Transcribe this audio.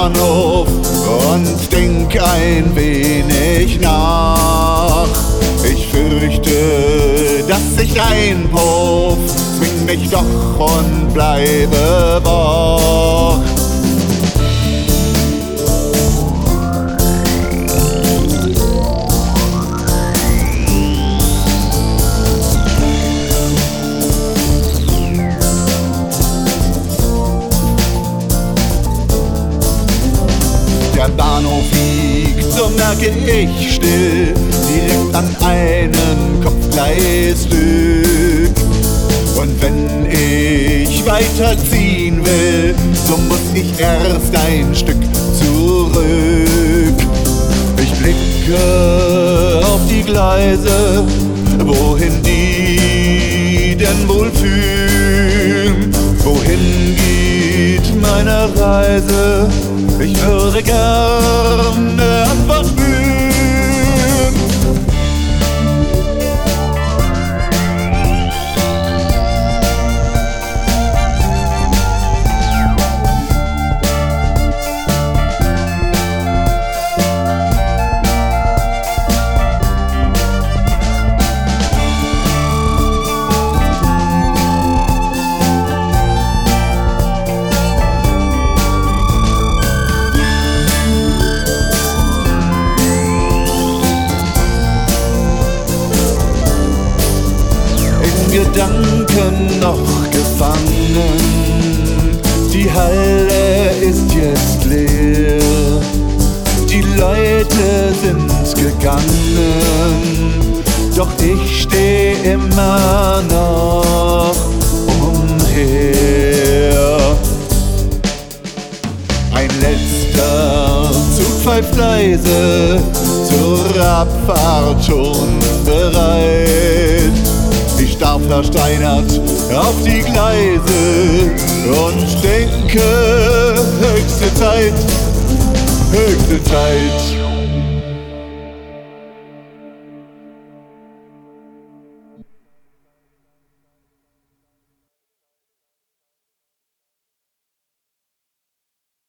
Bahnhof und denk ein wenig nach. Ich fürchte, dass ich reinpuff, zwing mich doch und bleibe wach. Der Bahnhof liegt, so merke ich still, direkt an einem Kopfgleisstück. Und wenn ich weiterziehen will, so muss ich erst ein Stück zurück. Ich blicke auf die Gleise, wohin die denn wohl führen? Wohin geht meine Reise? Ich würde gerne Antwort fühlen. Gedanken noch gefangen, die Halle ist jetzt leer, die Leute sind gegangen, doch ich steh immer noch umher. Ein letzter Zug pfeift leise, zur Abfahrt schon bereit. Ich starr versteinert auf die Gleise und denke, höchste Zeit, höchste Zeit.